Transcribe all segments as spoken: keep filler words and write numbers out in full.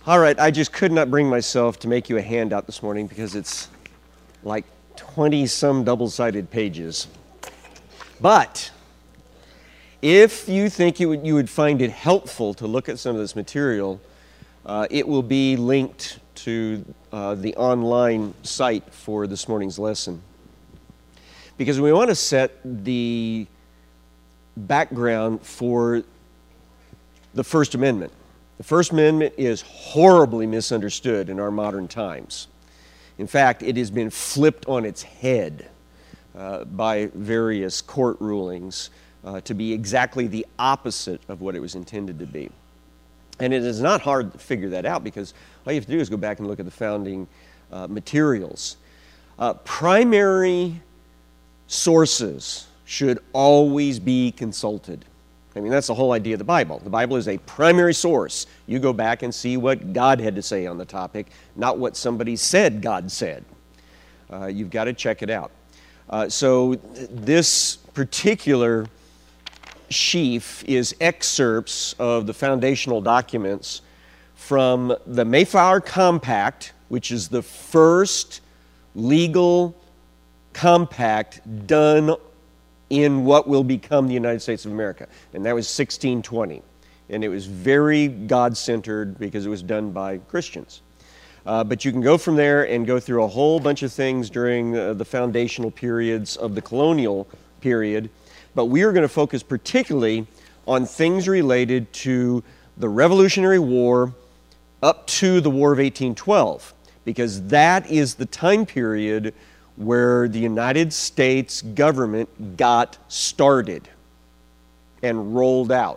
All right, I just could not bring myself to make you a handout this morning because it's like twenty-some double-sided pages. But if you think you would, you would find it helpful to look at some of this material, uh, it will be linked to uh, the online site for this morning's lesson. Because we want to set the background for the First Amendment. The First Amendment is horribly misunderstood in our modern times. In fact, it has been flipped on its head uh, by various court rulings uh, to be exactly the opposite of what it was intended to be. And it is not hard to figure that out because all you have to do is go back and look at the founding uh, materials. Uh, primary sources should always be consulted. I mean, that's the whole idea of the Bible. The Bible is a primary source. You go back and see what God had to say on the topic, not what somebody said God said. Uh, you've got to check it out. Uh, so th- this particular sheaf is excerpts of the foundational documents from the Mayflower Compact, which is the first legal compact done in what will become the United States of America. And that was sixteen twenty. And it was very God-centered because it was done by Christians. Uh, but you can go from there and go through a whole bunch of things during uh, the foundational periods of the colonial period. But we are going to focus particularly on things related to the Revolutionary War up to the War of eighteen twelve, because that is the time period where the United States government got started and rolled out.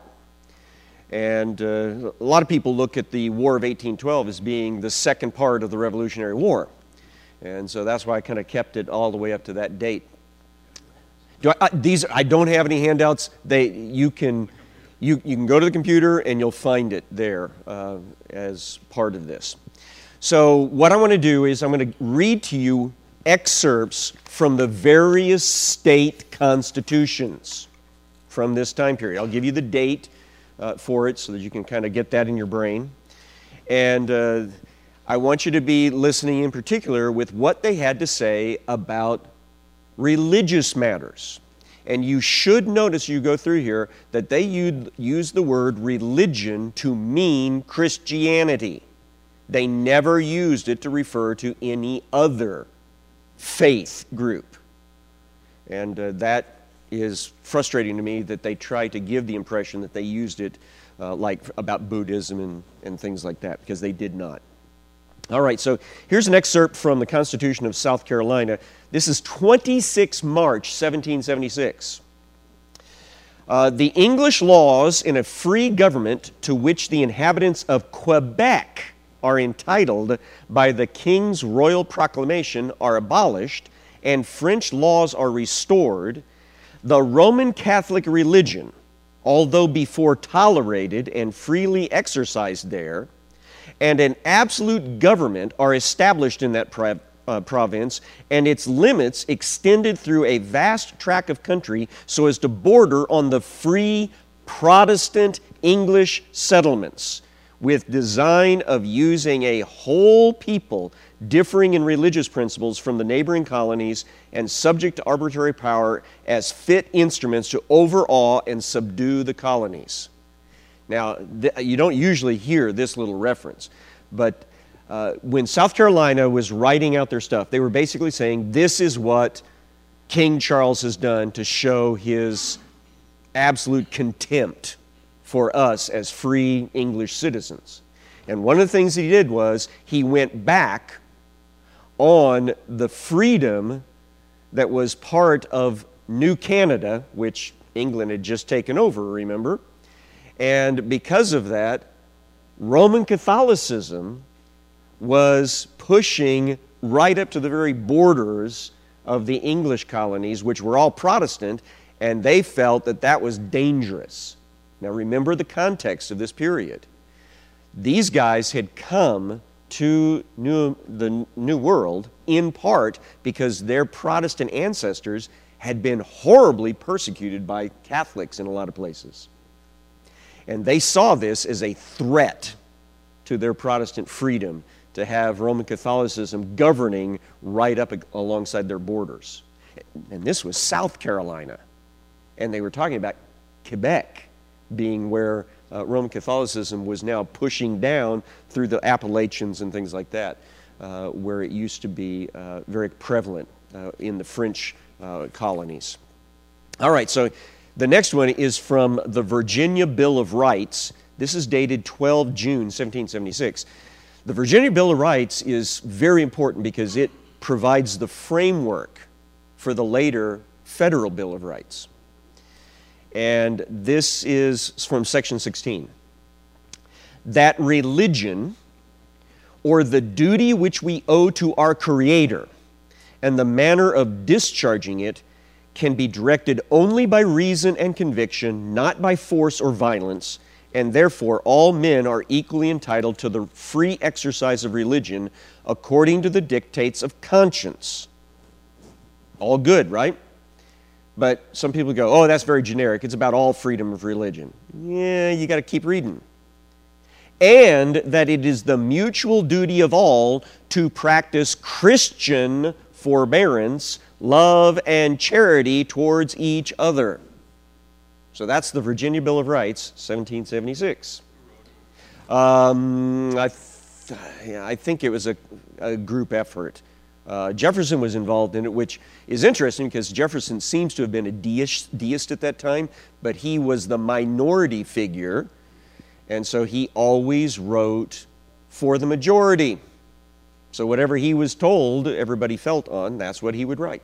And uh, a lot of people look at the War of eighteen twelve as being the second part of the Revolutionary War. And so that's why I kind of kept it all the way up to that date. Do I, uh, these, I don't have any handouts. They, you can, you, you can go to the computer and you'll find it there uh, as part of this. So what I want to do is I'm going to read to you excerpts from the various state constitutions from this time period. I'll give you the date uh, for it so that you can kind of get that in your brain. And uh, I want you to be listening in particular with what they had to say about religious matters. And you should notice, you go through here, that they use the word religion to mean Christianity. They never used it to refer to any other faith group. And uh, that is frustrating to me that they try to give the impression that they used it uh, like about Buddhism and, and things like that, because they did not. All right, so here's an excerpt from the Constitution of South Carolina. This is the twenty-sixth of March, seventeen seventy-six. Uh, the English laws in a free government to which the inhabitants of Quebec are entitled by the King's royal proclamation are abolished, and French laws are restored. The Roman Catholic religion, although before tolerated and freely exercised there, and an absolute government are established in that pri- uh, province, and its limits extended through a vast tract of country so as to border on the free Protestant English settlements, with design of using a whole people differing in religious principles from the neighboring colonies and subject to arbitrary power as fit instruments to overawe and subdue the colonies. Now, th- you don't usually hear this little reference, but uh, when South Carolina was writing out their stuff, they were basically saying this is what King Charles has done to show his absolute contempt for us as free English citizens. And one of the things he did was he went back on the freedom that was part of New Canada, which England had just taken over, remember? And because of that, Roman Catholicism was pushing right up to the very borders of the English colonies, which were all Protestant, and they felt that that was dangerous. Now remember the context of this period. These guys had come to New, the New World in part because their Protestant ancestors had been horribly persecuted by Catholics in a lot of places. And they saw this as a threat to their Protestant freedom to have Roman Catholicism governing right up alongside their borders. And this was South Carolina. And they were talking about Quebec being where uh, Roman Catholicism was now pushing down through the Appalachians and things like that, uh, where it used to be uh, very prevalent uh, in the French uh, colonies. All right, so the next one is from the Virginia Bill of Rights. This is dated the twelfth of June, seventeen seventy-six. The Virginia Bill of Rights is very important because it provides the framework for the later Federal Bill of Rights. And this is from section sixteen. That religion, or the duty which we owe to our Creator, and the manner of discharging it, can be directed only by reason and conviction, not by force or violence, and therefore all men are equally entitled to the free exercise of religion according to the dictates of conscience. All good, right? But some people go, oh, that's very generic. It's about all freedom of religion. Yeah, you got to keep reading. And that it is the mutual duty of all to practice Christian forbearance, love, and charity towards each other. So that's the Virginia Bill of Rights, seventeen seventy-six. Um, I, th- yeah, I think it was a, a group effort. Uh, Jefferson was involved in it, which is interesting because Jefferson seems to have been a deist, deist at that time, but he was the minority figure, and so he always wrote for the majority. So whatever he was told, everybody felt on, that's what he would write.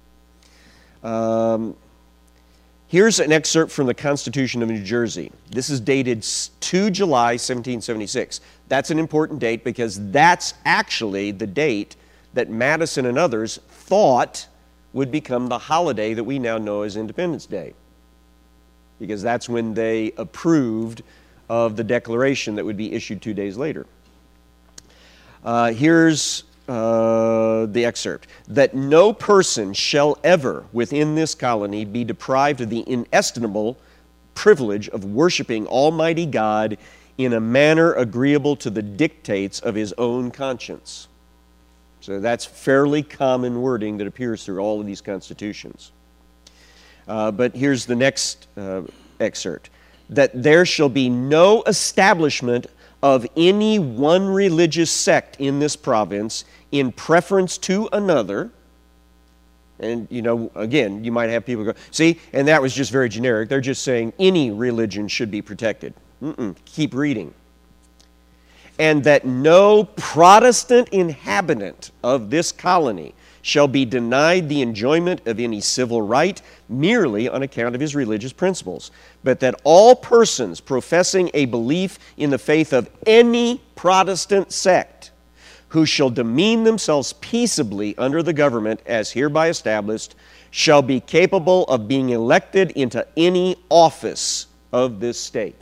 Um, here's an excerpt from the Constitution of New Jersey. This is dated the second of July, seventeen seventy-six. That's an important date because that's actually the date that Madison and others thought would become the holiday that we now know as Independence Day. Because that's when they approved of the declaration that would be issued two days later. Uh, here's uh, the excerpt. That no person shall ever within this colony be deprived of the inestimable privilege of worshiping Almighty God in a manner agreeable to the dictates of his own conscience. So that's fairly common wording that appears through all of these constitutions. Uh, but here's the next uh, excerpt. That there shall be no establishment of any one religious sect in this province in preference to another. And, you know, again, you might have people go, see, and that was just very generic. They're just saying any religion should be protected. Mm-mm, keep reading. And that no Protestant inhabitant of this colony shall be denied the enjoyment of any civil right merely on account of his religious principles, but that all persons professing a belief in the faith of any Protestant sect who shall demean themselves peaceably under the government as hereby established shall be capable of being elected into any office of this state.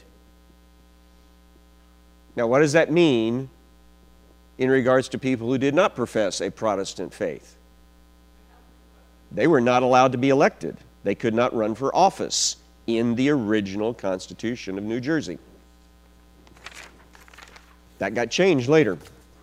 Now, what does that mean in regards to people who did not profess a Protestant faith? They were not allowed to be elected. They could not run for office in the original Constitution of New Jersey. That got changed later.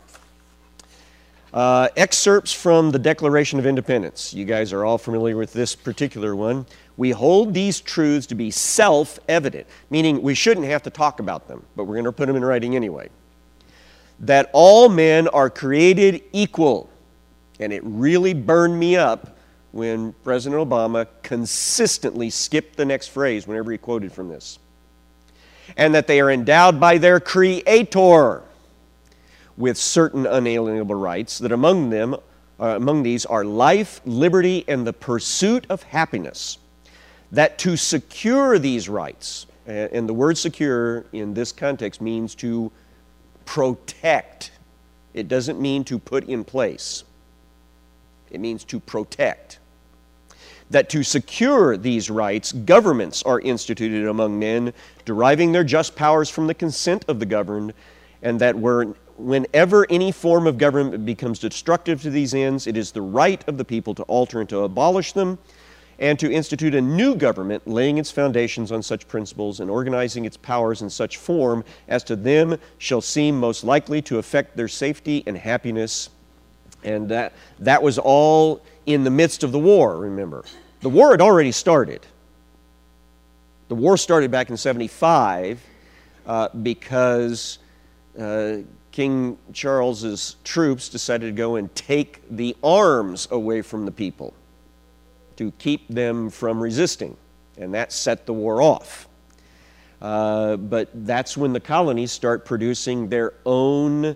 Uh, excerpts from the Declaration of Independence. You guys are all familiar with this particular one. We hold these truths to be self-evident, meaning we shouldn't have to talk about them, but we're going to put them in writing anyway. That all men are created equal. And it really burned me up when President Obama consistently skipped the next phrase whenever he quoted from this. And that they are endowed by their Creator with certain unalienable rights, that among them, uh, among these are life, liberty, and the pursuit of happiness. That to secure these rights, and the word secure in this context means to protect. It doesn't mean to put in place. It means to protect. That to secure these rights, governments are instituted among men, deriving their just powers from the consent of the governed, and that where, whenever any form of government becomes destructive to these ends, it is the right of the people to alter and to abolish them, and to institute a new government, laying its foundations on such principles and organizing its powers in such form as to them shall seem most likely to affect their safety and happiness. And that, that was all in the midst of the war, remember. The war had already started. The war started back in seventy-five uh, because uh, King Charles's troops decided to go and take the arms away from the people to keep them from resisting, and that set the war off. Uh, but that's when the colonies start producing their own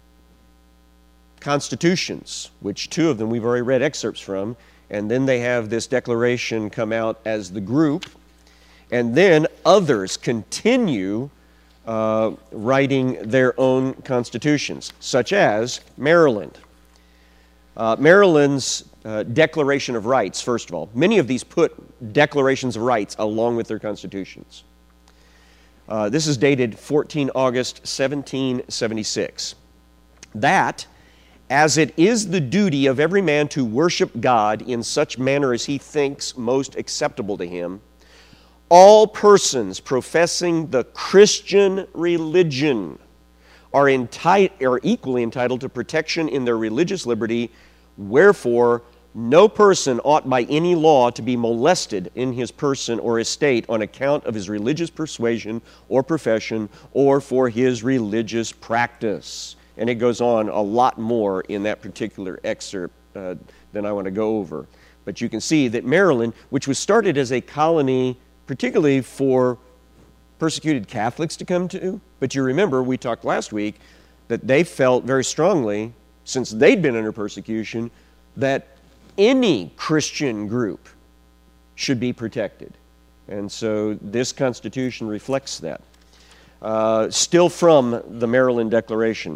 constitutions, which two of them we've already read excerpts from, and then they have this declaration come out as the group, and then others continue uh, writing their own constitutions, such as Maryland. Uh, Maryland's uh, Declaration of Rights, first of all. Many of these put declarations of rights along with their constitutions. Uh, this is dated fourteenth of August, seventeen seventy-six. That, as it is the duty of every man to worship God in such manner as he thinks most acceptable to him, all persons professing the Christian religion are, enti- are equally entitled to protection in their religious liberty. Wherefore, no person ought by any law to be molested in his person or estate on account of his religious persuasion or profession or for his religious practice. And it goes on a lot more in that particular excerpt uh, than I want to go over. But you can see that Maryland, which was started as a colony particularly for persecuted Catholics to come to, but you remember we talked last week that they felt very strongly, since they'd been under persecution, that any Christian group should be protected. And so this Constitution reflects that. Uh, still from the Maryland Declaration,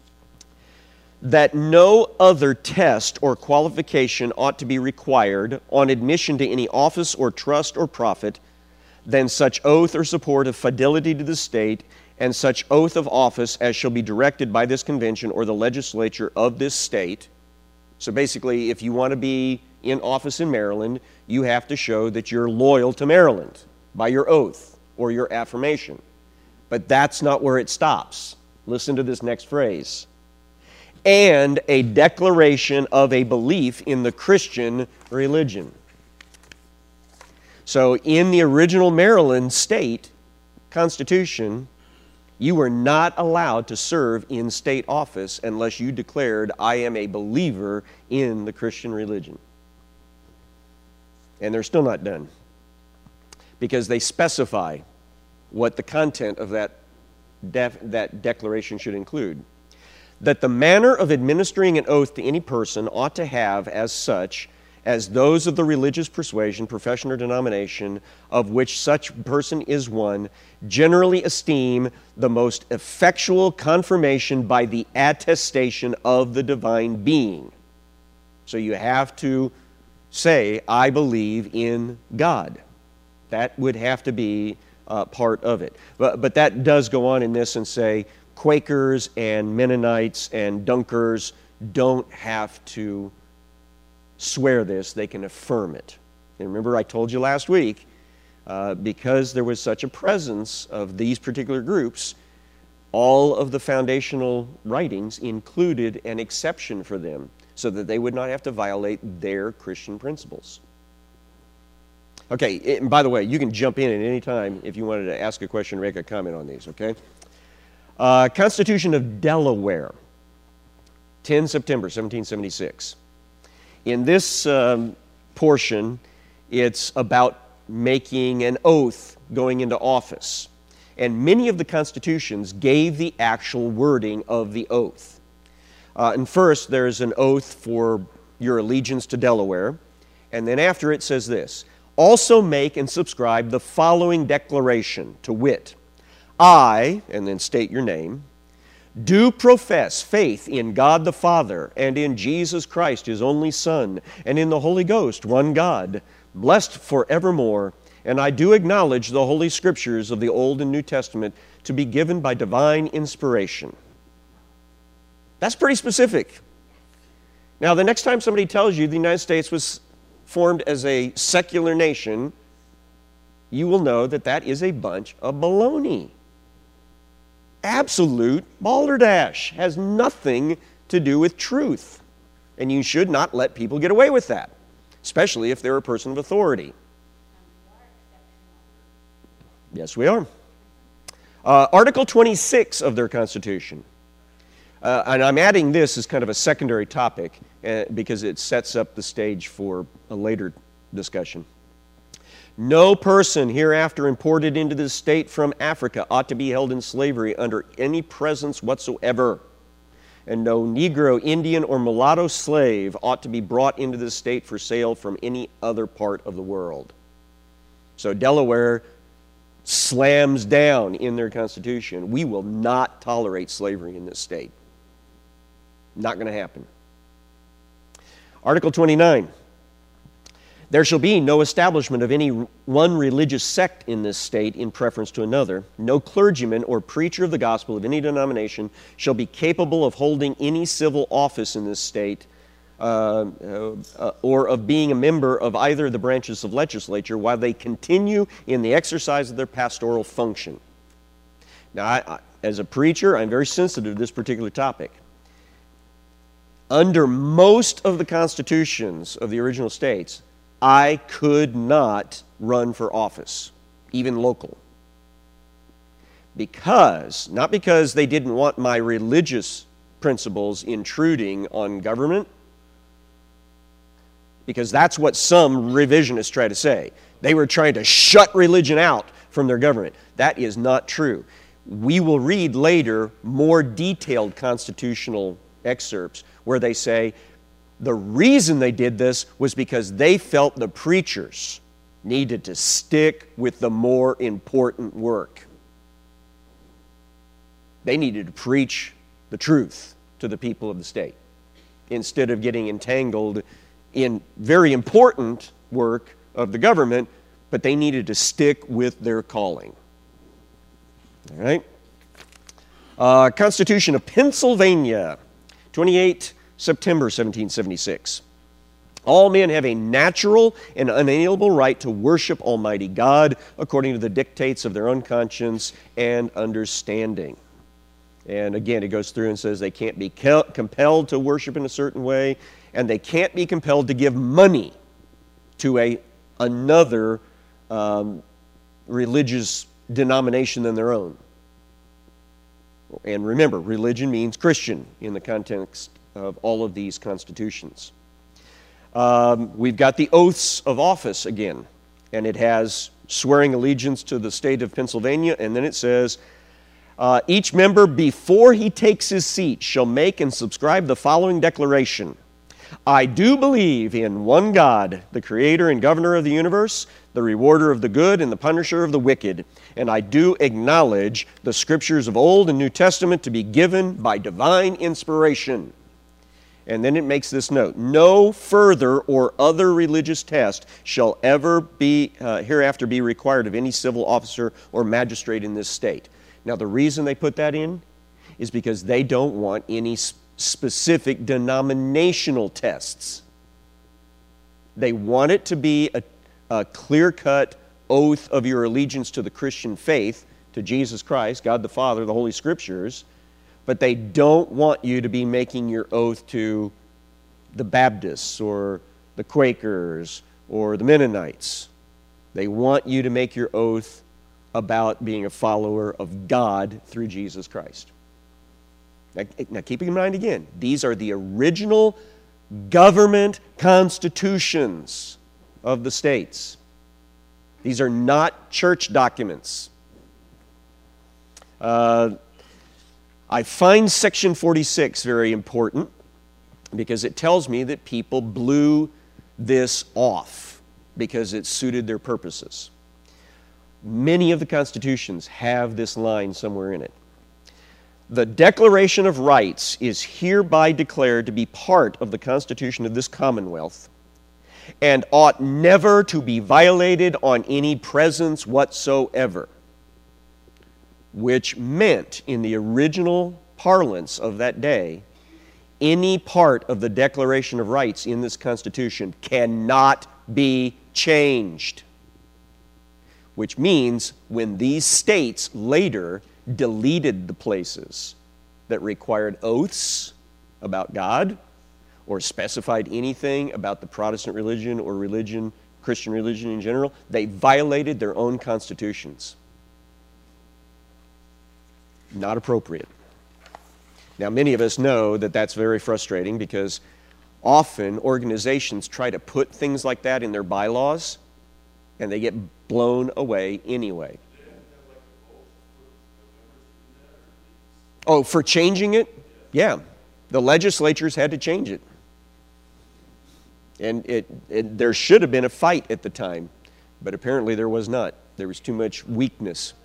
that no other test or qualification ought to be required on admission to any office or trust or profit than such oath or support of fidelity to the state and such oath of office as shall be directed by this convention or the legislature of this state. So basically, if you want to be in office in Maryland, you have to show that you're loyal to Maryland by your oath or your affirmation. But that's not where it stops. Listen to this next phrase. And a declaration of a belief in the Christian religion. So in the original Maryland state constitution, you were not allowed to serve in state office unless you declared, I am a believer in the Christian religion. And they're still not done, because they specify what the content of that, def- that declaration should include. That the manner of administering an oath to any person ought to have as such as those of the religious persuasion, profession, or denomination of which such person is one, generally esteem the most effectual confirmation by the attestation of the divine being. So you have to say, I believe in God. That would have to be uh, part of it. But, but that does go on in this and say, Quakers and Mennonites and Dunkers don't have to swear this, they can affirm it. And remember I told you last week, uh, because there was such a presence of these particular groups, all of the foundational writings included an exception for them so that they would not have to violate their Christian principles. Okay, and by the way, you can jump in at any time if you wanted to ask a question or make a comment on these, okay? Uh, Constitution of Delaware, the tenth of September, seventeen seventy-six. In this um, portion, it's about making an oath going into office. And many of the constitutions gave the actual wording of the oath. Uh, and first, there's an oath for your allegiance to Delaware. And then after it says this, also make and subscribe the following declaration, to wit, I, and then state your name, do profess faith in God the Father and in Jesus Christ, His only Son, and in the Holy Ghost, one God, blessed forevermore. And I do acknowledge the Holy Scriptures of the Old and New Testament to be given by divine inspiration. That's pretty specific. Now, the next time somebody tells you the United States was formed as a secular nation, you will know that that is a bunch of baloney. Absolute balderdash. Has nothing to do with truth. And you should not let people get away with that, especially if they're a person of authority. Yes, we are. Uh, Article twenty-six of their Constitution. Uh, and I'm adding this as kind of a secondary topic uh, because it sets up the stage for a later discussion. No person hereafter imported into this state from Africa ought to be held in slavery under any presence whatsoever. And no Negro, Indian, or mulatto slave ought to be brought into this state for sale from any other part of the world. So Delaware slams down in their Constitution, we will not tolerate slavery in this state. Not going to happen. Article twenty-nine. There shall be no establishment of any one religious sect in this state in preference to another. No clergyman or preacher of the gospel of any denomination shall be capable of holding any civil office in this state uh, uh, or of being a member of either of the branches of legislature while they continue in the exercise of their pastoral function. Now, I, I, as a preacher, I'm very sensitive to this particular topic. Under most of the constitutions of the original states, I could not run for office, even local. Because, not because they didn't want my religious principles intruding on government, because that's what some revisionists try to say. They were trying to shut religion out from their government. That is not true. We will read later more detailed constitutional excerpts where they say, the reason they did this was because they felt the preachers needed to stick with the more important work. They needed to preach the truth to the people of the state instead of getting entangled in very important work of the government, but they needed to stick with their calling. All right? Uh, Constitution of Pennsylvania, twenty-eighth September seventeen seventy-six. All men have a natural and unalienable right to worship Almighty God according to the dictates of their own conscience and understanding. And again, it goes through and says they can't be compelled to worship in a certain way, and they can't be compelled to give money to a another um, religious denomination than their own. And remember, religion means Christian in the context of all of these constitutions. Um, we've got the oaths of office again, and it has swearing allegiance to the state of Pennsylvania, and then it says, uh, each member before he takes his seat shall make and subscribe the following declaration. I do believe in one God, the creator and governor of the universe, the rewarder of the good and the punisher of the wicked. And I do acknowledge the scriptures of Old and New Testament to be given by divine inspiration. And then it makes this note, no further or other religious test shall ever be uh, hereafter be required of any civil officer or magistrate in this state. Now the reason they put that in is because they don't want any sp- specific denominational tests. They want it to be a, a clear-cut oath of your allegiance to the Christian faith, to Jesus Christ, God the Father, the Holy Scriptures, but they don't want you to be making your oath to the Baptists or the Quakers or the Mennonites. They want you to make your oath about being a follower of God through Jesus Christ. Now, now keep in mind again, these are the original government constitutions of the states. These are not church documents. Uh, I find Section forty-six very important because it tells me that people blew this off because it suited their purposes. Many of the constitutions have this line somewhere in it. The Declaration of Rights is hereby declared to be part of the Constitution of this Commonwealth and ought never to be violated on any presence whatsoever, which meant, in the original parlance of that day, any part of the Declaration of Rights in this Constitution cannot be changed. Which means when these states later deleted the places that required oaths about God or specified anything about the Protestant religion or religion, Christian religion in general, they violated their own constitutions. Not appropriate. Now, many of us know that that's very frustrating because often organizations try to put things like that in their bylaws and they get blown away anyway. Oh, for changing it? Yeah. The legislatures had to change it. And it, it, there should have been a fight at the time, but apparently there was not. There was too much weakness.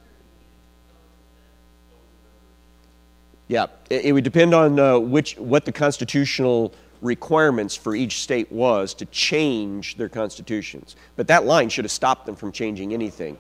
Yeah, it, it would depend on uh, which what the constitutional requirements for each state was to change their constitutions. But that line should have stopped them from changing anything.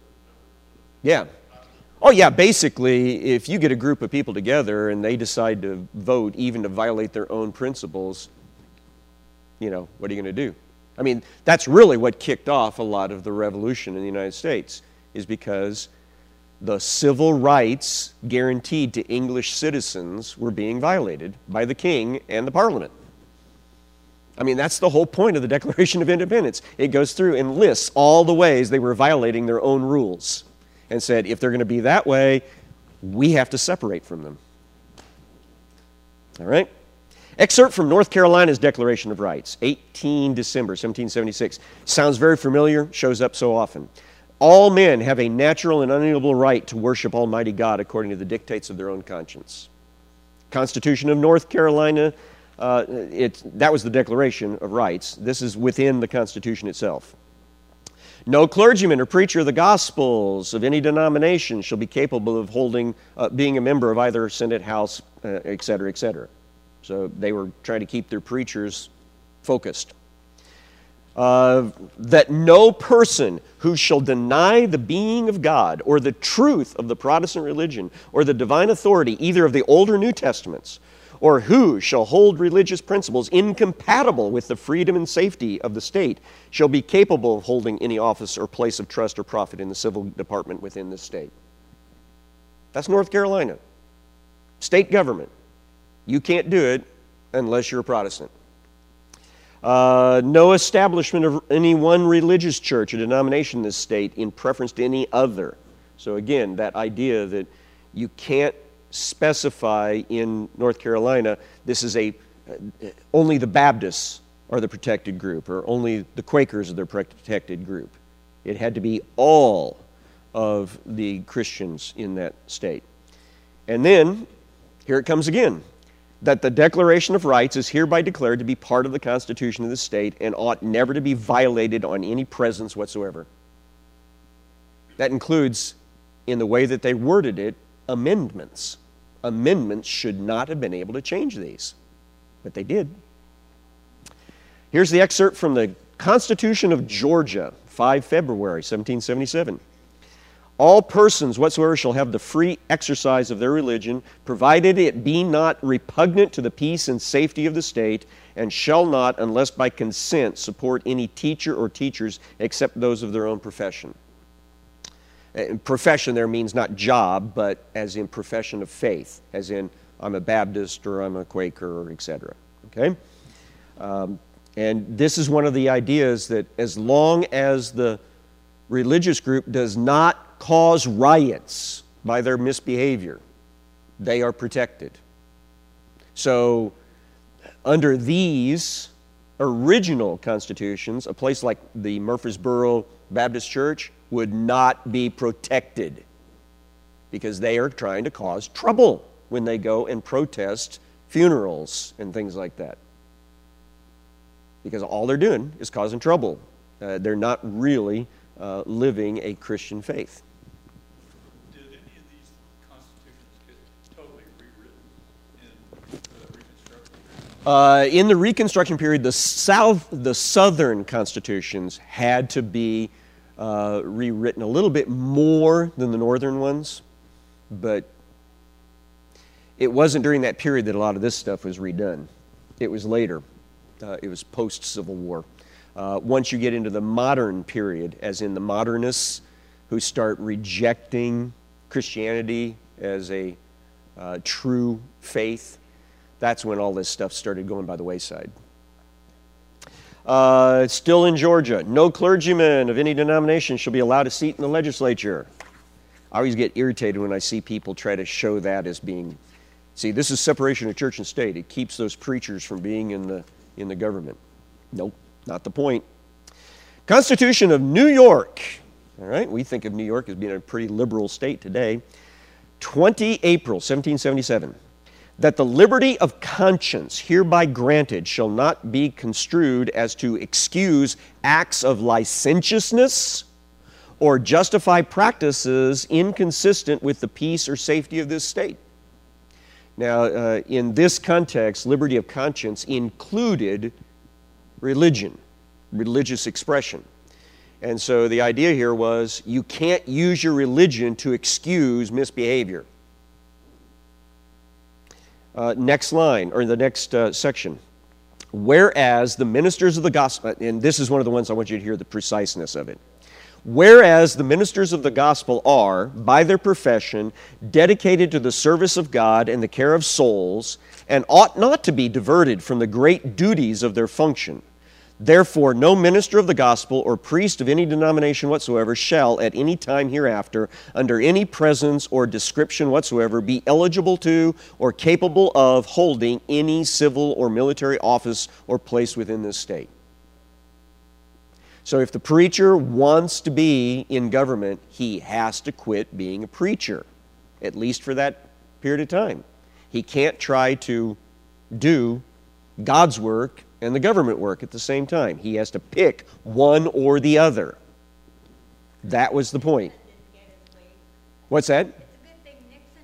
Yeah. Oh yeah, basically, if you get a group of people together and they decide to vote even to violate their own principles, you know, what are you going to do? I mean, that's really what kicked off a lot of the revolution in the United States, is because the civil rights guaranteed to English citizens were being violated by the king and the parliament. I mean, that's the whole point of the Declaration of Independence. It goes through and lists all the ways they were violating their own rules and said, if they're going to be that way, we have to separate from them. All right? Excerpt from North Carolina's Declaration of Rights, eighteenth of December, seventeen seventy-six. Sounds very familiar, shows up so often. All men have a natural and unalienable right to worship Almighty God according to the dictates of their own conscience. Constitution of North Carolina, uh, it, that was the Declaration of Rights. This is within the Constitution itself. No clergyman or preacher of the Gospels of any denomination shall be capable of holding, uh, being a member of either Senate, House, uh, et cetera, et cetera. So they were trying to keep their preachers focused. Uh, that no person who shall deny the being of God or the truth of the Protestant religion or the divine authority either of the Old or New Testaments, or who shall hold religious principles incompatible with the freedom and safety of the state, shall be capable of holding any office or place of trust or profit in the civil department within the state. That's North Carolina. State government. You can't do it unless you're a Protestant. Uh, no establishment of any one religious church or denomination in this state in preference to any other. So again, that idea that you can't specify in North Carolina, this is a, uh, only the Baptists are the protected group, or only the Quakers are the protected group. It had to be all of the Christians in that state. And then, here it comes again, that the Declaration of Rights is hereby declared to be part of the Constitution of the state and ought never to be violated on any presence whatsoever. That includes, in the way that they worded it, amendments. Amendments should not have been able to change these, but they did. Here's the excerpt from the Constitution of Georgia, the fifth of February, seventeen seventy-seven. All persons whatsoever shall have the free exercise of their religion, provided it be not repugnant to the peace and safety of the state, and shall not, unless by consent, support any teacher or teachers except those of their own profession. And profession there means not job, but as in profession of faith, as in I'm a Baptist or I'm a Quaker, or et cetera. Okay? Um, and this is one of the ideas that as long as the religious group does not cause riots by their misbehavior, they are protected. So, under these original constitutions, a place like the Murfreesboro Baptist Church would not be protected because they are trying to cause trouble when they go and protest funerals and things like that. Because all they're doing is causing trouble. Uh, they're not really uh, living a Christian faith. Did any of these constitutions get totally rewritten in the Reconstruction period? Uh, in the Reconstruction period, the South, the Southern constitutions had to be uh, rewritten a little bit more than the Northern ones, but it wasn't during that period that a lot of this stuff was redone. It was later. Uh, it was post-Civil War. Uh, once you get into the modern period, as in the modernists who start rejecting Christianity as a uh, true faith, that's when all this stuff started going by the wayside. Uh, still in Georgia, no clergyman of any denomination shall be allowed a seat in the legislature. I always get irritated when I see people try to show that as being, see, this is separation of church and state. It keeps those preachers from being in the in the government. Nope, not the point. Constitution of New York. All right, we think of New York as being a pretty liberal state today. the twentieth of April, seventeen seventy-seven. That the liberty of conscience hereby granted shall not be construed as to excuse acts of licentiousness or justify practices inconsistent with the peace or safety of this state. Now, uh, in this context, liberty of conscience included religion, religious expression. And so the idea here was you can't use your religion to excuse misbehavior. Uh, next line, or the next uh, section. Whereas the ministers of the gospel, and this is one of the ones I want you to hear the preciseness of it. Whereas the ministers of the gospel are, by their profession, dedicated to the service of God and the care of souls, and ought not to be diverted from the great duties of their function. Therefore, no minister of the gospel or priest of any denomination whatsoever shall, at any time hereafter, under any presence or description whatsoever, be eligible to or capable of holding any civil or military office or place within this state. So if the preacher wants to be in government, he has to quit being a preacher, at least for that period of time. He can't try to do God's work and the government work at the same time. He has to pick one or the other. That was the point. What's that? It's a good thing Nixon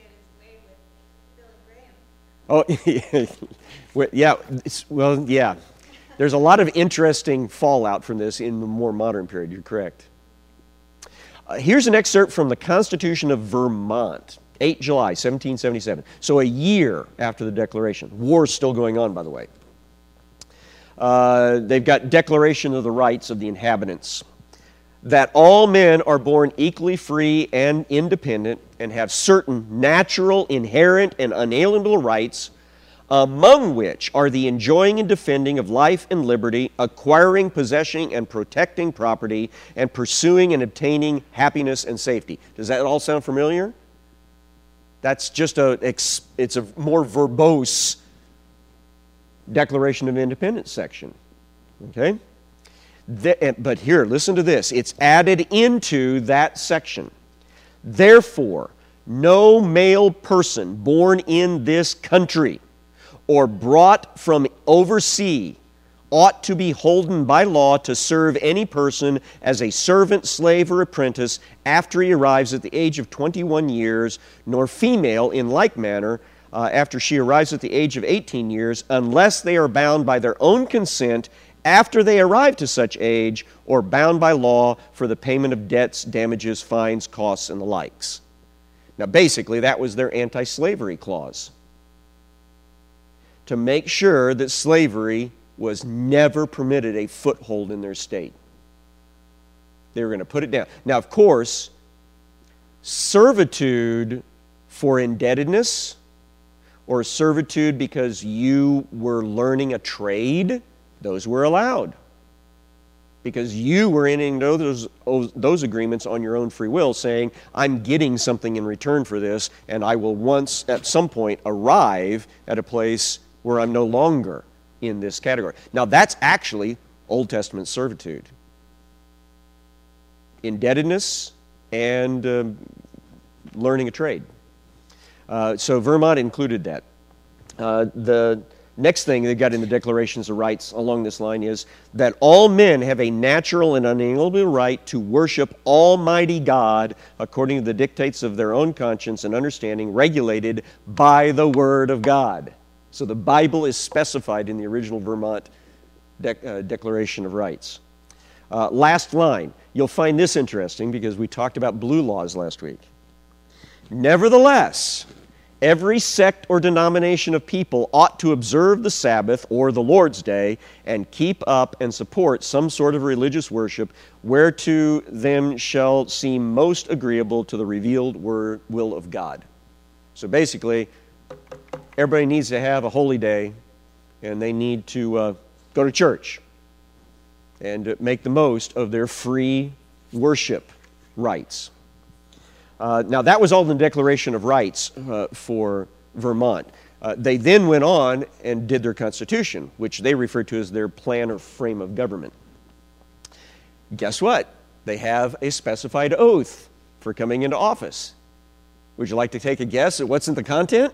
didn't get his way with Billy Graham. Oh, well, yeah. It's, well, yeah. There's a lot of interesting fallout from this in the more modern period. You're correct. Uh, here's an excerpt from the Constitution of Vermont, the eighth of July, seventeen seventy-seven. So a year after the Declaration. War's still going on, by the way. Uh, they've got Declaration of the Rights of the Inhabitants. That all men are born equally free and independent and have certain natural, inherent, and unalienable rights, among which are the enjoying and defending of life and liberty, acquiring, possessing, and protecting property, and pursuing and obtaining happiness and safety. Does that all sound familiar? That's just a, it's a more verbose Declaration of Independence section. Okay? The, but here, listen to this. It's added into that section. Therefore, no male person born in this country or brought from overseas ought to be holden by law to serve any person as a servant, slave, or apprentice after he arrives at the age of twenty-one years, nor female in like manner Uh, after she arrives at the age of eighteen years, unless they are bound by their own consent after they arrive to such age, or bound by law for the payment of debts, damages, fines, costs, and the likes. Now, basically, that was their anti-slavery clause, to make sure that slavery was never permitted a foothold in their state. They were going to put it down. Now, of course, servitude for indebtedness, or servitude because you were learning a trade, those were allowed. Because you were entering those, those agreements on your own free will, saying, I'm getting something in return for this, and I will once, at some point, arrive at a place where I'm no longer in this category. Now, that's actually Old Testament servitude. Indebtedness and uh, learning a trade. Uh, so Vermont included that. Uh, the next thing they got in the Declarations of Rights along this line is that all men have a natural and unalienable right to worship Almighty God according to the dictates of their own conscience and understanding, regulated by the Word of God. So the Bible is specified in the original Vermont De- uh, Declaration of Rights. Uh, last line. You'll find this interesting because we talked about blue laws last week. Nevertheless, every sect or denomination of people ought to observe the Sabbath or the Lord's Day and keep up and support some sort of religious worship whereto them shall seem most agreeable to the revealed word, will of God. So basically, everybody needs to have a holy day, and they need to uh, go to church and make the most of their free worship rights. Uh, now, that was all in the Declaration of Rights uh, for Vermont. Uh, they then went on and did their Constitution, which they referred to as their plan or frame of government. Guess what? They have a specified oath for coming into office. Would you like to take a guess at what's in the content?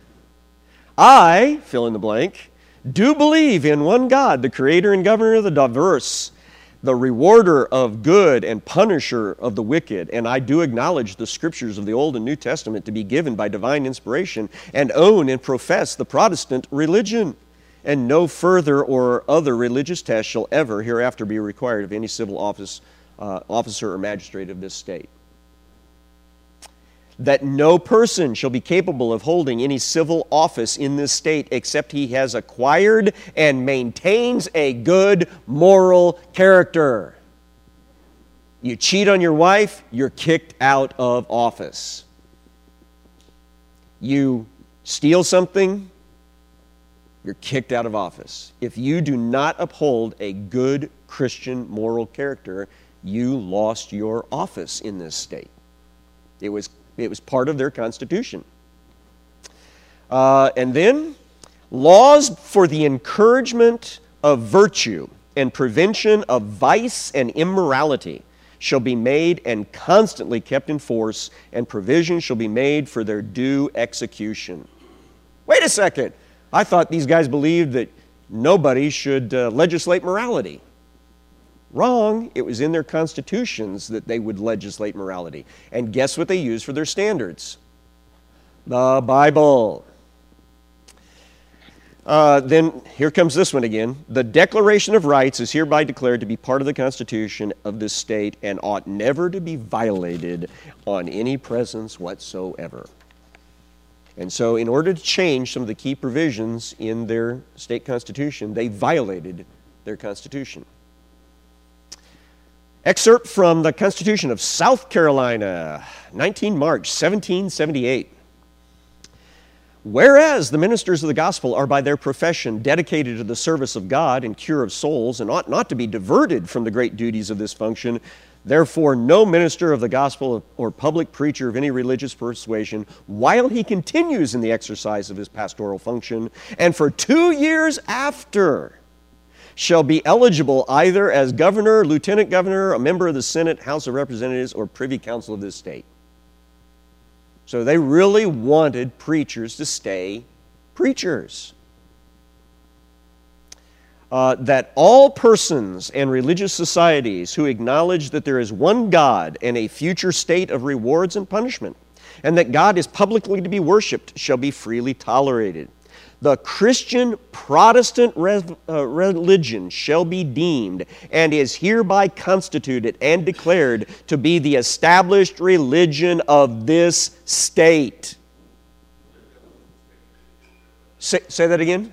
I, fill in the blank, do believe in one God, the creator and governor of the diverse, the rewarder of good and punisher of the wicked, and I do acknowledge the scriptures of the Old and New Testament to be given by divine inspiration, and own and profess the Protestant religion, and no further or other religious test shall ever hereafter be required of any civil office, uh, officer or magistrate of this state. That no person shall be capable of holding any civil office in this state except he has acquired and maintains a good moral character. You cheat on your wife, you're kicked out of office. You steal something, you're kicked out of office. If you do not uphold a good Christian moral character, you lost your office in this state. It was It was part of their Constitution. Uh, and then, laws for the encouragement of virtue and prevention of vice and immorality shall be made and constantly kept in force, and provision shall be made for their due execution. Wait a second. I thought these guys believed that nobody should uh, legislate morality. Wrong. It was in their constitutions that they would legislate morality. And guess what they used for their standards? The Bible. Uh, then here comes this one again. The Declaration of Rights is hereby declared to be part of the Constitution of this state and ought never to be violated on any presence whatsoever. And so in order to change some of the key provisions in their state constitution, they violated their constitution. Excerpt from the Constitution of South Carolina, nineteenth March seventeen seventy-eight. Whereas the ministers of the gospel are by their profession dedicated to the service of God and cure of souls, and ought not to be diverted from the great duties of this function, therefore no minister of the gospel or public preacher of any religious persuasion, while he continues in the exercise of his pastoral function, and for two years after, shall be eligible either as governor, lieutenant governor, a member of the Senate, House of Representatives, or Privy Council of this state. So they really wanted preachers to stay preachers. Uh, that all persons and religious societies who acknowledge that there is one God and a future state of rewards and punishment, and that God is publicly to be worshipped, shall be freely tolerated. The Christian Protestant re- uh, religion shall be deemed and is hereby constituted and declared to be the established religion of this state. Say, say that again?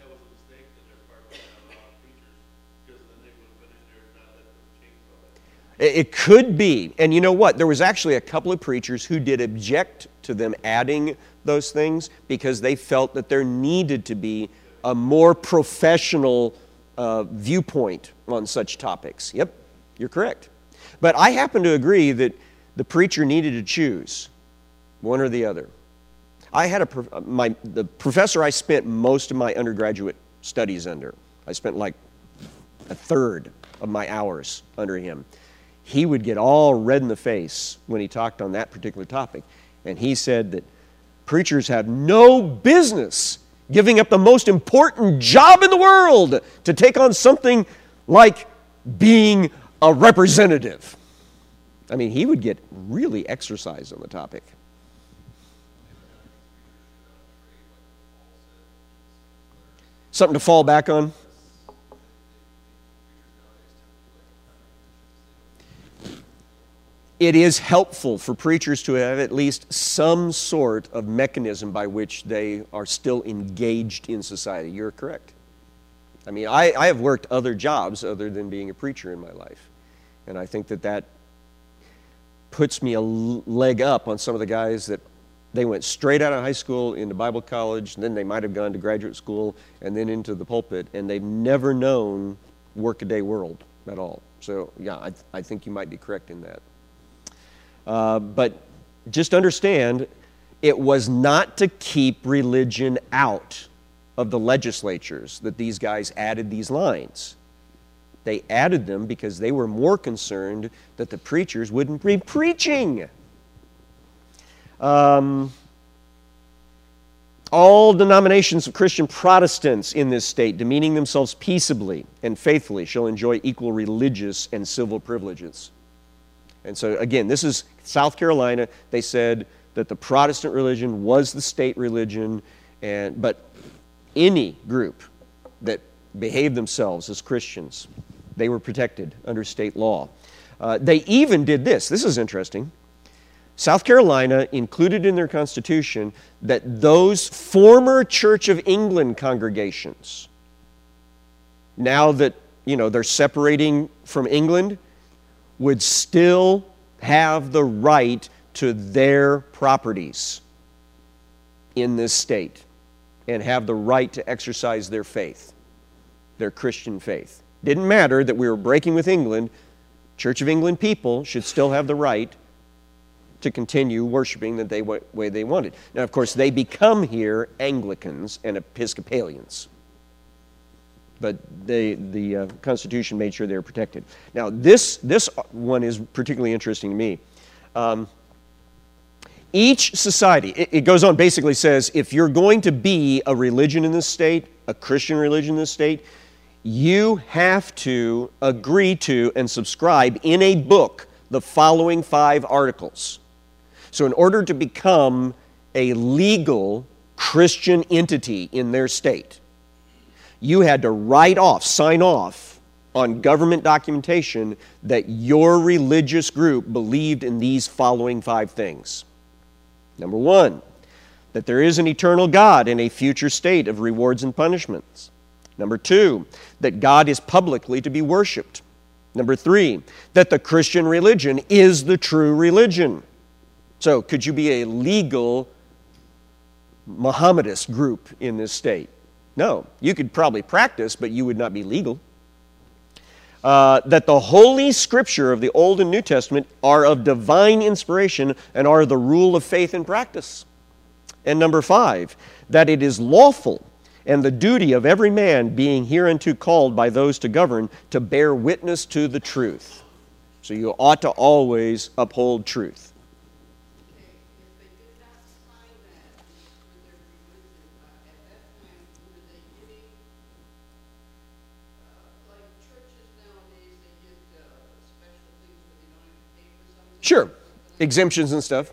It could be. And you know what? There was actually a couple of preachers who did object to them adding those things because they felt that there needed to be a more professional uh, viewpoint on such topics. Yep, you're correct. But I happen to agree that the preacher needed to choose one or the other. I had a my the professor I spent most of my undergraduate studies under. I spent like a third of my hours under him. He would get all red in the face when he talked on that particular topic. And he said that preachers have no business giving up the most important job in the world to take on something like being a representative. I mean, he would get really exercised on the topic. Something to fall back on? it is helpful for preachers to have at least some sort of mechanism by which they are still engaged in society. You're correct. I mean, I, I have worked other jobs other than being a preacher in my life. And I think that that puts me a leg up on some of the guys that they went straight out of high school into Bible college, and then they might have gone to graduate school and then into the pulpit, and they've never known workaday world at all. So, yeah, I, I think you might be correct in that. Uh, but just understand, it was not to keep religion out of the legislatures that these guys added these lines. They added them because they were more concerned that the preachers wouldn't be preaching. Um, all denominations of Christian Protestants in this state, demeaning themselves peaceably and faithfully, shall enjoy equal religious and civil privileges. And so, again, this is South Carolina. They said that the Protestant religion was the state religion, and but any group that behaved themselves as Christians, they were protected under state law. Uh, they even did this. This is interesting. South Carolina included in their constitution that those former Church of England congregations, now that, you know, they're separating from England, would still have the right to their properties in this state and have the right to exercise their faith, their Christian faith. Didn't matter that we were breaking with England. Church of England people should still have the right to continue worshiping the way they wanted. Now, of course, they become here Anglicans and Episcopalians. But they, the uh, Constitution made sure they were protected. Now, this, this one is particularly interesting to me. Um, each society, it, it goes on, basically says, if you're going to be a religion in this state, a Christian religion in this state, you have to agree to and subscribe in a book the following five articles. So in order to become a legal Christian entity in their state, you had to write off, sign off on government documentation that your religious group believed in these following five things. Number one, that there is an eternal God in a future state of rewards and punishments. Number two, that God is publicly to be worshiped. Number three, that the Christian religion is the true religion. So, could you be a legal Mohammedanist group in this state? No. You could probably practice, but you would not be legal. Uh, that the Holy Scripture of the Old and New Testament are of divine inspiration and are the rule of faith and practice. And number five, that it is lawful and the duty of every man being hereunto called by those to govern to bear witness to the truth. So you ought to always uphold truth. Sure, exemptions and stuff.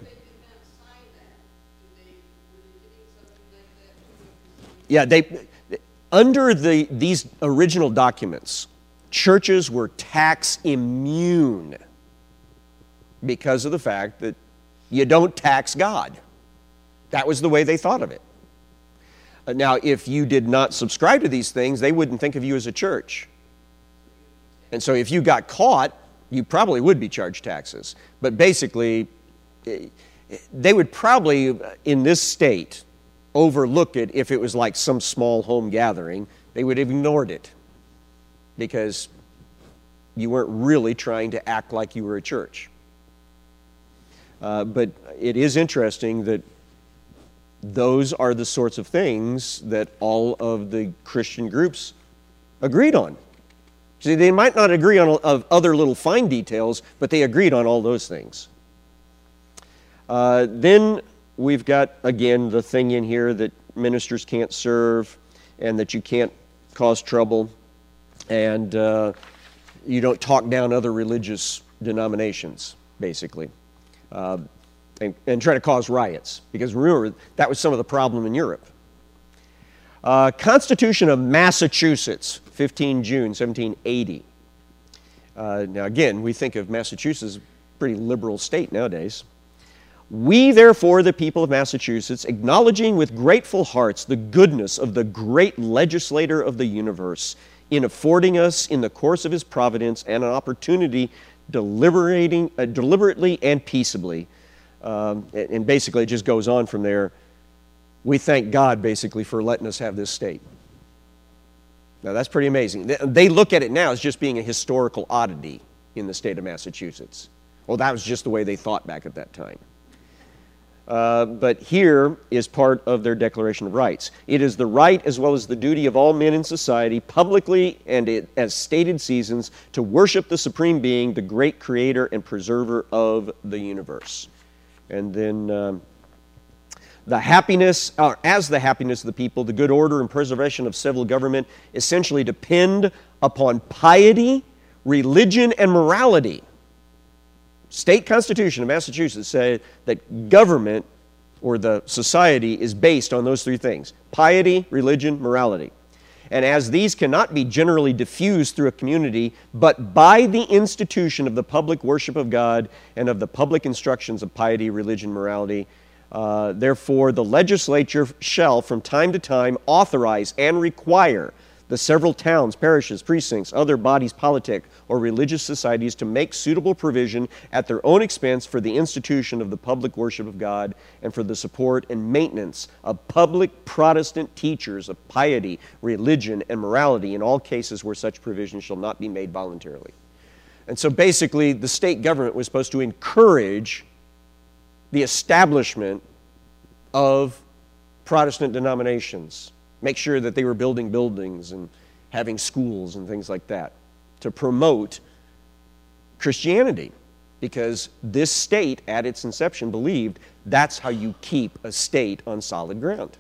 Yeah, they under the these original documents, churches were tax immune because of the fact that you don't tax God. That was the way they thought of it. Uh, now, if you did not subscribe to these things, they wouldn't think of you as a church. And so if you got caught, you probably would be charged taxes. But basically, they would probably, in this state, overlook it if it was like some small home gathering. They would have ignored it because you weren't really trying to act like you were a church. Uh, but it is interesting that those are the sorts of things that all of the Christian groups agreed on. See, they might not agree on of other little fine details, but they agreed on all those things. Uh, then we've got, again, the thing in here that ministers can't serve and that you can't cause trouble and uh, you don't talk down other religious denominations, basically, uh, and, and try to cause riots. Because remember, that was some of the problem in Europe. Uh, Constitution of Massachusetts, fifteenth of June, seventeen eighty. Uh, now again, we think of Massachusetts as a pretty liberal state nowadays. We, therefore, the people of Massachusetts, acknowledging with grateful hearts the goodness of the great legislator of the universe in affording us, in the course of his providence, and an opportunity deliberating, uh, deliberately and peaceably. Um, and, and basically, it just goes on from there. We thank God, basically, for letting us have this state. Now, that's pretty amazing. They, they look at it now as just being a historical oddity in the state of Massachusetts. Well, that was just the way they thought back at that time. Uh, but here is part of their Declaration of Rights. It is the right as well as the duty of all men in society, publicly and it, as stated seasons, to worship the Supreme Being, the great creator and preserver of the universe. And then um, the happiness, or as the happiness of the people, the good order and preservation of civil government essentially depend upon piety, religion, and morality. State Constitution of Massachusetts said that government or the society is based on those three things: piety, religion, morality. And as these cannot be generally diffused through a community, but by the institution of the public worship of God and of the public instructions of piety, religion, morality, uh, therefore the legislature shall from time to time authorize and require the several towns, parishes, precincts, other bodies politic, or religious societies to make suitable provision at their own expense for the institution of the public worship of God and for the support and maintenance of public Protestant teachers of piety, religion, and morality in all cases where such provision shall not be made voluntarily. And so basically, the state government was supposed to encourage the establishment of Protestant denominations, make sure that they were building buildings and having schools and things like that to promote Christianity, because this state at its inception believed that's how you keep a state on solid ground.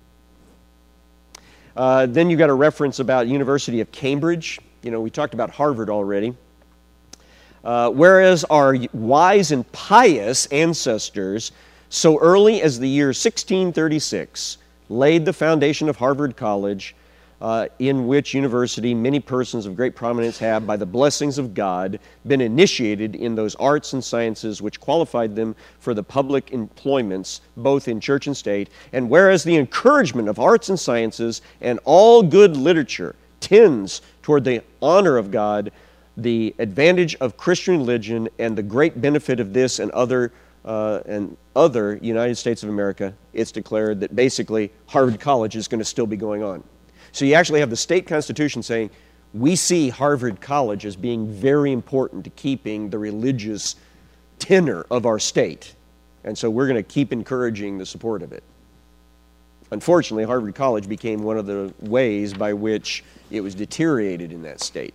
Uh, then you got a reference about University of Cambridge. You know, we talked about Harvard already. Uh, whereas our wise and pious ancestors, so early as the year sixteen thirty-six, laid the foundation of Harvard College, uh, in which university many persons of great prominence have, by the blessings of God, been initiated in those arts and sciences which qualified them for the public employments, both in church and state. And whereas the encouragement of arts and sciences and all good literature tends toward the honor of God, the advantage of Christian religion, and the great benefit of this and other Uh, and other United States of America, it's declared that basically Harvard College is going to still be going on. So you actually have the state constitution saying, we see Harvard College as being very important to keeping the religious tenor of our state. And so we're going to keep encouraging the support of it. Unfortunately, Harvard College became one of the ways by which it was deteriorated in that state.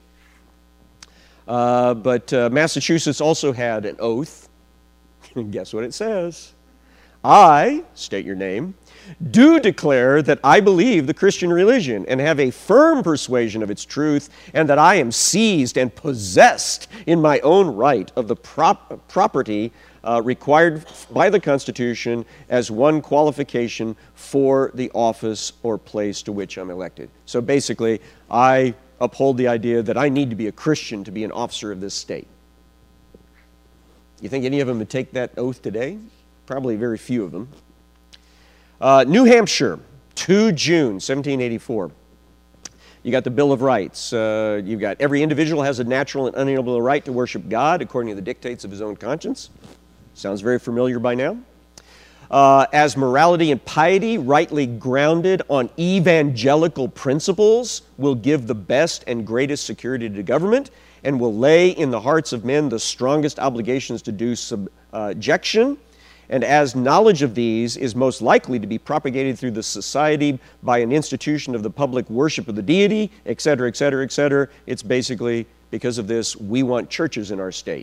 Uh, but uh, Massachusetts also had an oath. And guess what it says? I, state your name, do declare that I believe the Christian religion and have a firm persuasion of its truth, and that I am seized and possessed in my own right of the prop- property uh, required by the Constitution as one qualification for the office or place to which I'm elected. So basically, I uphold the idea that I need to be a Christian to be an officer of this state. You think any of them would take that oath today? Probably very few of them. Uh, New Hampshire, the second of June, seventeen eighty-four. You got the Bill of Rights. Uh, you've got every individual has a natural and unalienable right to worship God according to the dictates of his own conscience. Sounds very familiar by now. Uh, as morality and piety, rightly grounded on evangelical principles, will give the best and greatest security to government, and will lay in the hearts of men the strongest obligations to do subjection. And as knowledge of these is most likely to be propagated through the society by an institution of the public worship of the deity, et cetera, et cetera, et cetera, it's basically, because of this, we want churches in our state.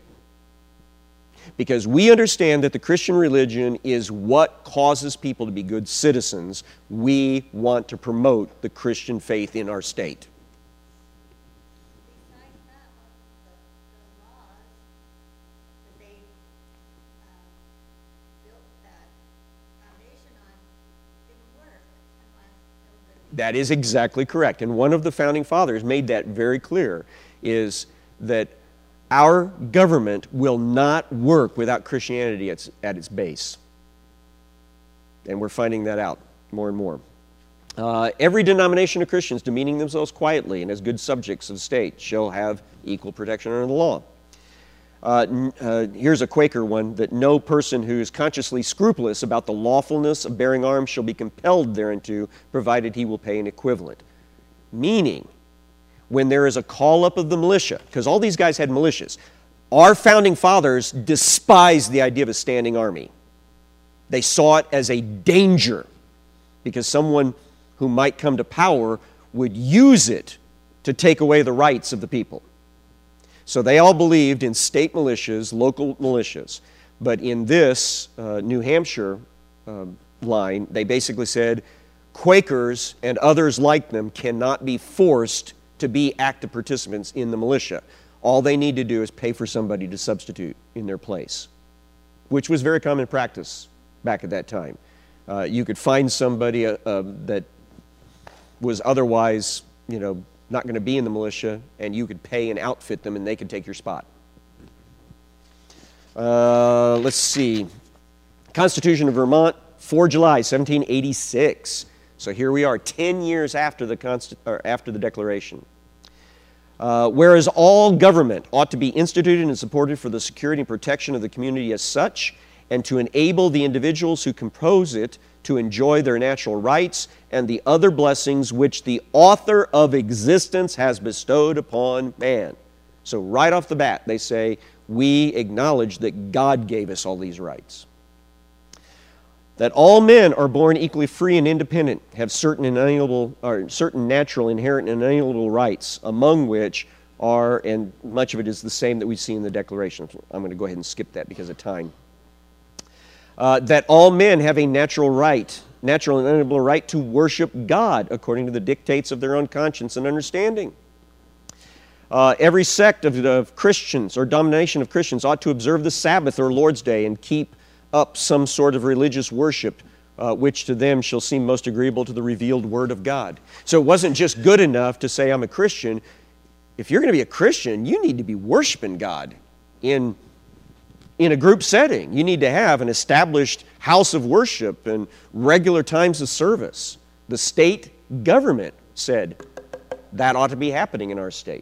Because we understand that the Christian religion is what causes people to be good citizens. We want to promote the Christian faith in our state. Besides that, the, the laws that they um, built that foundation on didn't work unless everybody... That is exactly correct. And one of the founding fathers made that very clear, is that Our government will not work without Christianity at its, at its base. And we're finding that out more and more. Uh, every denomination of Christians, demeaning themselves quietly and as good subjects of the state, shall have equal protection under the law. Uh, uh, here's a Quaker one, that no person who is consciously scrupulous about the lawfulness of bearing arms shall be compelled thereunto, provided he will pay an equivalent. Meaning, when there is a call-up of the militia, because all these guys had militias, our founding fathers despised the idea of a standing army. They saw it as a danger, because someone who might come to power would use it to take away the rights of the people. So they all believed in state militias, local militias. But in this uh, New Hampshire uh, line, they basically said Quakers and others like them cannot be forced to be active participants in the militia. All they need to do is pay for somebody to substitute in their place, which was very common practice back at that time. Uh, you could find somebody uh, uh, that was otherwise, you know, not going to be in the militia, and you could pay and outfit them, and they could take your spot. Uh, let's see. Constitution of Vermont, the fourth of July, seventeen eighty-six. So here we are, ten years after the, Consti- or after the Declaration. Uh, whereas all government ought to be instituted and supported for the security and protection of the community as such, and to enable the individuals who compose it to enjoy their natural rights and the other blessings which the author of existence has bestowed upon man. So right off the bat, they say, we acknowledge that God gave us all these rights. That all men are born equally free and independent, have certain inalienable, or certain natural, inherent, and inalienable rights, among which are, and much of it is the same that we see in the Declaration. I'm going to go ahead and skip that because of time. Uh, that all men have a natural right, natural and inalienable right to worship God according to the dictates of their own conscience and understanding. Uh, every sect of, of Christians or denomination of Christians ought to observe the Sabbath or Lord's Day and keep up some sort of religious worship, uh, which to them shall seem most agreeable to the revealed Word of God. So it wasn't just good enough to say, I'm a Christian. If you're going to be a Christian, you need to be worshiping God in In a group setting. You need to have an established house of worship and regular times of service. The state government said that ought to be happening in our state.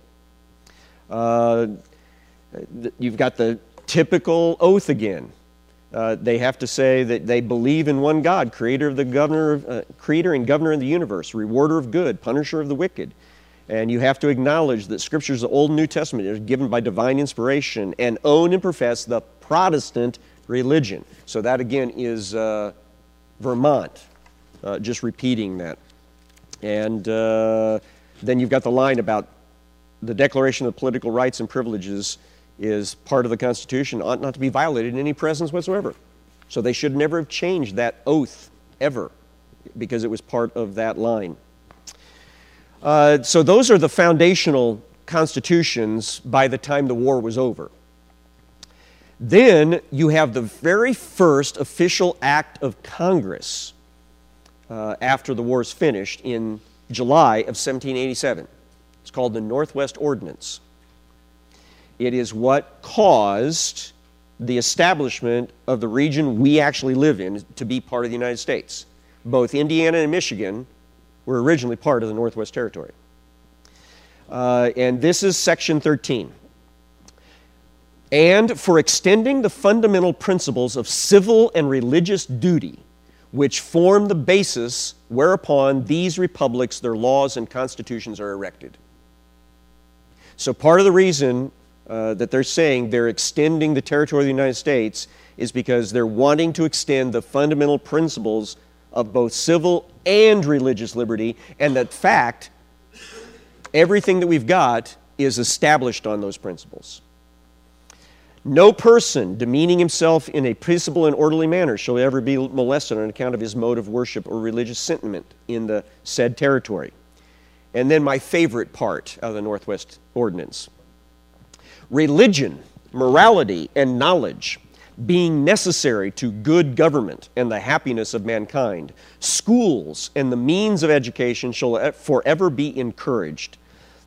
Uh, you've got the typical oath again. Uh, they have to say that they believe in one God, creator of the governor, of, uh, creator and governor of the universe, rewarder of good, punisher of the wicked. And you have to acknowledge that Scriptures of the Old and New Testament are given by divine inspiration and own and profess the Protestant religion. So that again is uh, Vermont, uh, just repeating that. And uh, then you've got the line about the Declaration of Political Rights and Privileges is part of the Constitution, ought not to be violated in any presence whatsoever. So they should never have changed that oath ever, because it was part of that line. Uh, so those are the foundational constitutions by the time the war was over. Then you have the very first official act of Congress uh, after the war is finished in July of seventeen eighty-seven. It's called the Northwest Ordinance. It is what caused the establishment of the region we actually live in to be part of the United States. Both Indiana and Michigan were originally part of the Northwest Territory. Uh, and this is Section thirteen. And for extending the fundamental principles of civil and religious duty, which form the basis whereupon these republics, their laws and constitutions are erected. So part of the reason uh, that they're saying they're extending the territory of the United States is because they're wanting to extend the fundamental principles of both civil and religious liberty, and that fact, everything that we've got is established on those principles. No person demeaning himself in a peaceable and orderly manner shall ever be molested on account of his mode of worship or religious sentiment in the said territory. And then my favorite part of the Northwest Ordinance. Religion, morality, and knowledge being necessary to good government and the happiness of mankind, schools and the means of education shall forever be encouraged.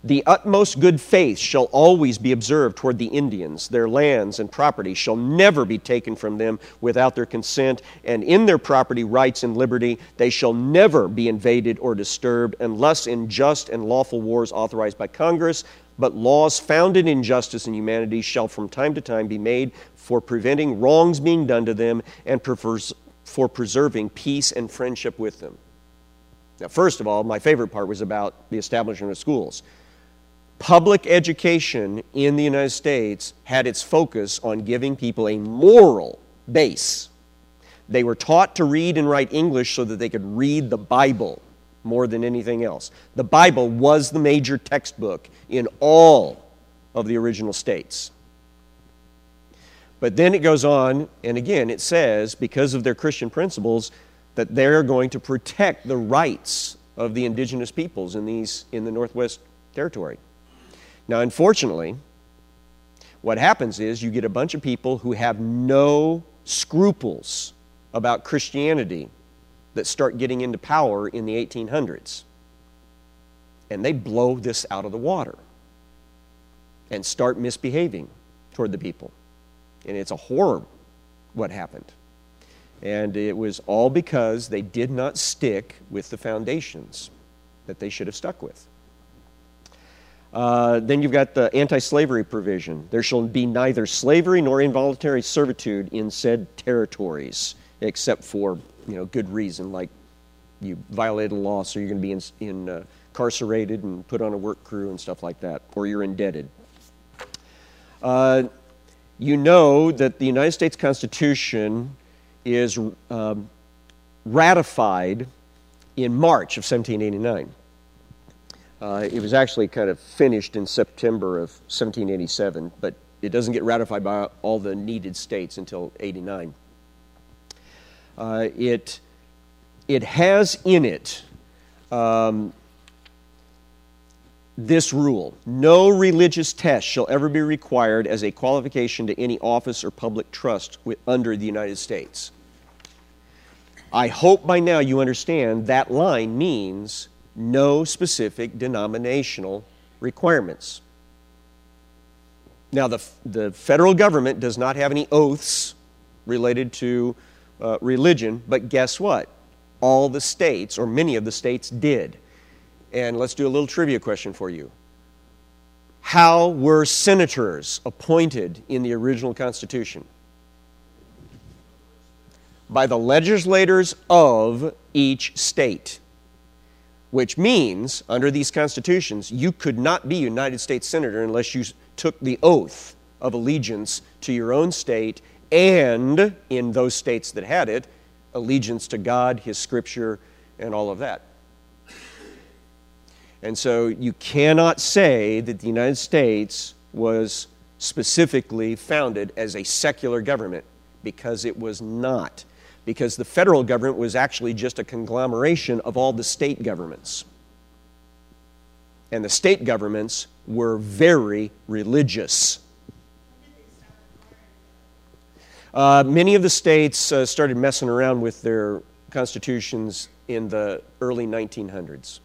The utmost good faith shall always be observed toward the Indians. Their lands and property shall never be taken from them without their consent, and in their property, rights, and liberty they shall never be invaded or disturbed unless in just and lawful wars authorized by Congress, but laws founded in justice and humanity shall from time to time be made for preventing wrongs being done to them and for preserving peace and friendship with them. Now, first of all, my favorite part was about the establishment of schools. Public education in the United States had its focus on giving people a moral base. They were taught to read and write English so that they could read the Bible more than anything else. The Bible was the major textbook in all of the original states. But then it goes on, and again it says, because of their Christian principles, that they're going to protect the rights of the indigenous peoples in these in the Northwest Territory. Now, unfortunately, what happens is you get a bunch of people who have no scruples about Christianity that start getting into power in the eighteen hundreds. And they blow this out of the water and start misbehaving toward the people. And it's a horror what happened. And it was all because they did not stick with the foundations that they should have stuck with. Uh, then you've got the anti-slavery provision. There shall be neither slavery nor involuntary servitude in said territories, except for, you know, good reason, like you violated a law, so you're going to be in, in, uh, incarcerated and put on a work crew and stuff like that, or you're indebted. Uh, you know that the United States Constitution is um, ratified in March of seventeen eighty-nine. Uh, it was actually kind of finished in September of seventeen eighty-seven, but it doesn't get ratified by all the needed states until eighty-nine. Uh, it, it has in it um, this rule: no religious test shall ever be required as a qualification to any office or public trust with, under the United States. I hope by now you understand that line means no specific denominational requirements. Now, the, the federal government does not have any oaths related to uh, religion, but guess what? All the states, or many of the states, did. And let's do a little trivia question for you. How were senators appointed in the original Constitution? By the legislators of each state. Which means, under these constitutions, you could not be a United States Senator unless you took the oath of allegiance to your own state and, in those states that had it, allegiance to God, His Scripture, and all of that. And so you cannot say that the United States was specifically founded as a secular government, because it was not. Because the federal government was actually just a conglomeration of all the state governments. And the state governments were very religious. Uh, many of the states uh, started messing around with their constitutions in the early nineteen hundreds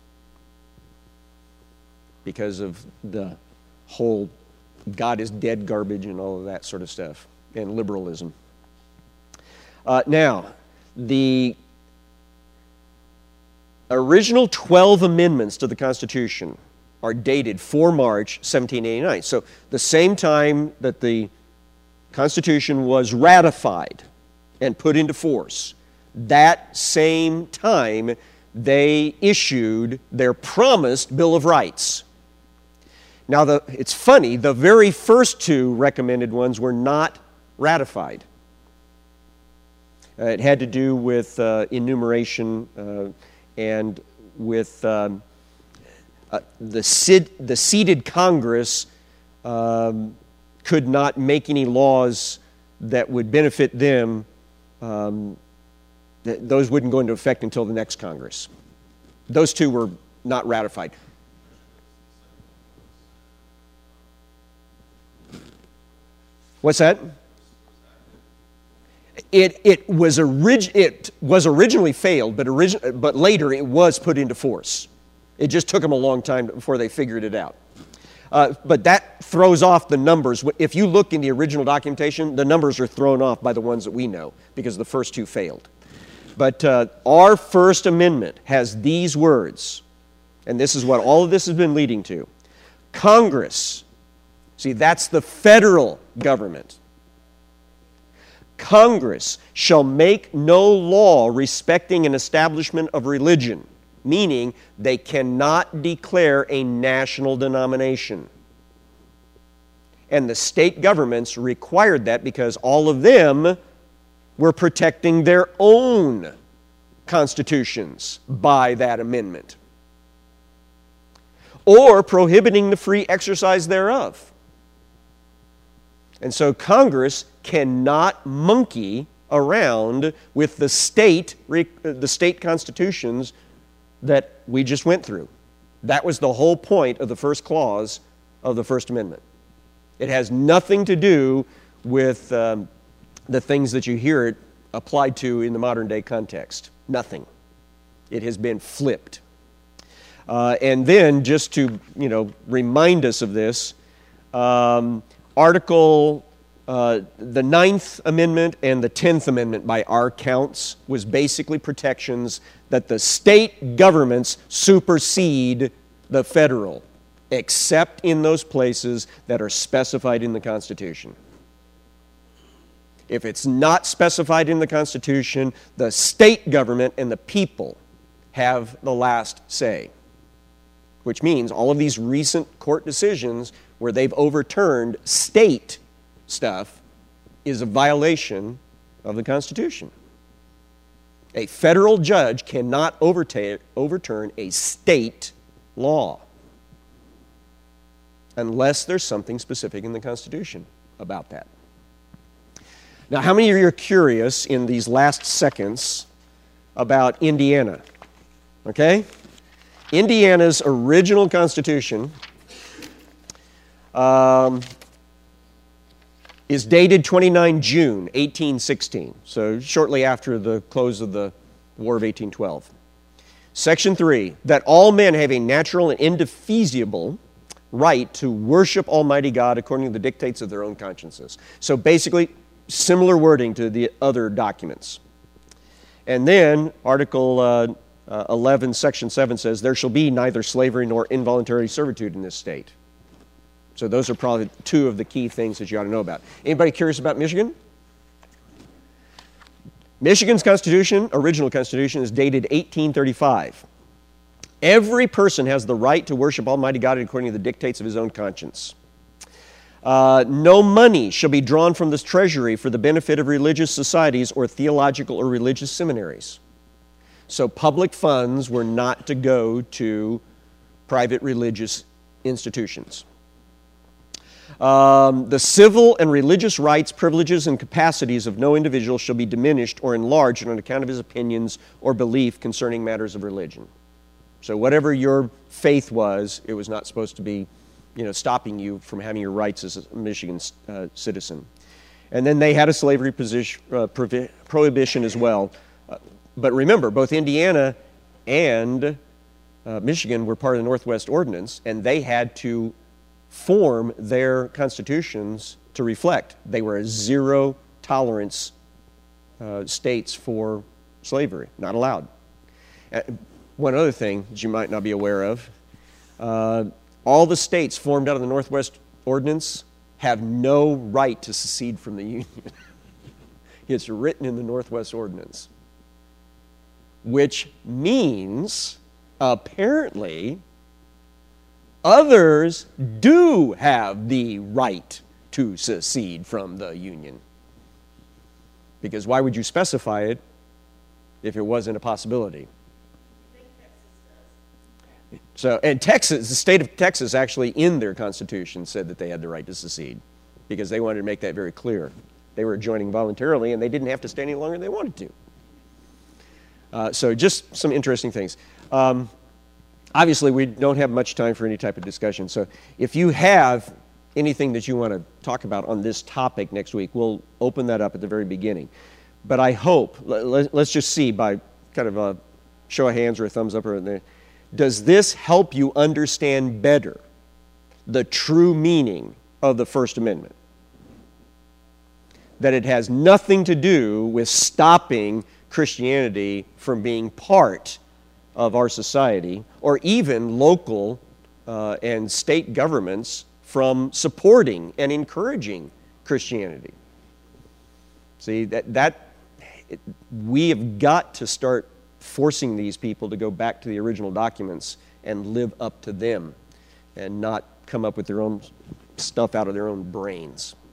because of the whole God is dead garbage and all of that sort of stuff, and liberalism. Uh, now, the original twelve amendments to the Constitution are dated four March seventeen eighty-nine. So the same time that the Constitution was ratified and put into force, that same time they issued their promised Bill of Rights. Now, the, it's funny, the very first two recommended ones were not ratified. Uh, it had to do with uh, enumeration uh, and with um, uh, the, sid- the seated Congress um, could not make any laws that would benefit them. Um, th- those wouldn't go into effect until the next Congress. Those two were not ratified. What's that? It it was orig- it was originally failed, but origi- but later it was put into force, It just took them a long time before they figured it out. Uh, but that throws off the numbers. If you look in the original documentation, the numbers are thrown off by the ones that we know because the first two failed. But uh, our First Amendment has these words, and this is what all of this has been leading to. Congress, see, that's the federal government. Congress shall make no law respecting an establishment of religion, meaning they cannot declare a national denomination. And the state governments required that because all of them were protecting their own constitutions by that amendment, or prohibiting the free exercise thereof. And so Congress cannot monkey around with the state, the state constitutions that we just went through. That was the whole point of the first clause of the First Amendment. It has nothing to do with um, the things that you hear it applied to in the modern day context. Nothing. It has been flipped. Uh, and then, just to you know remind us of this, um, Article uh, the Ninth Amendment and the Tenth Amendment, by our counts, was basically protections that the state governments supersede the federal, except in those places that are specified in the Constitution. If it's not specified in the Constitution, the state government and the people have the last say. Which means all of these recent court decisions where they've overturned state stuff is a violation of the Constitution. A federal judge cannot overturn a state law unless there's something specific in the Constitution about that. Now, how many of you are curious in these last seconds about Indiana? Okay? Indiana's original Constitution um, is dated twenty-ninth of June, eighteen sixteen, so shortly after the close of the War of eighteen twelve. Section three, that all men have a natural and indefeasible right to worship Almighty God according to the dictates of their own consciences. So basically, similar wording to the other documents. And then, Article uh, uh, eleven, Section seven says, there shall be neither slavery nor involuntary servitude in this state. So those are probably two of the key things that you ought to know about. Anybody curious about Michigan? Michigan's Constitution, original Constitution, is dated eighteen thirty-five. Every person has the right to worship Almighty God according to the dictates of his own conscience. Uh, no money shall be drawn from this treasury for the benefit of religious societies or theological or religious seminaries. So public funds were not to go to private religious institutions. Um, the civil and religious rights, privileges, and capacities of no individual shall be diminished or enlarged on account of his opinions or belief concerning matters of religion. So whatever your faith was, it was not supposed to be, you know, stopping you from having your rights as a Michigan uh, citizen. And then they had a slavery position, uh, provi- prohibition as well. Uh, but remember, both Indiana and uh, Michigan were part of the Northwest Ordinance, and they had to form their constitutions to reflect. They were a zero tolerance uh, states for slavery, not allowed. Uh, one other thing that you might not be aware of, uh, all the states formed out of the Northwest Ordinance have no right to secede from the Union. It's written in the Northwest Ordinance, which means apparently others do have the right to secede from the Union. Because why would you specify it if it wasn't a possibility? So, and Texas, the state of Texas actually in their constitution said that they had the right to secede because they wanted to make that very clear. They were joining voluntarily and they didn't have to stay any longer than they wanted to. Uh, so just some interesting things. Um, obviously, we don't have much time for any type of discussion. So if you have anything that you want to talk about on this topic next week, we'll open that up at the very beginning. But I hope, let's just see by kind of a show of hands or a thumbs up or the, does this help you understand better the true meaning of the First Amendment? That it has nothing to do with stopping Christianity from being part of our society, or even local uh, and state governments from supporting and encouraging Christianity. See, that, that it, we have got to start forcing these people to go back to the original documents and live up to them and not come up with their own stuff out of their own brains.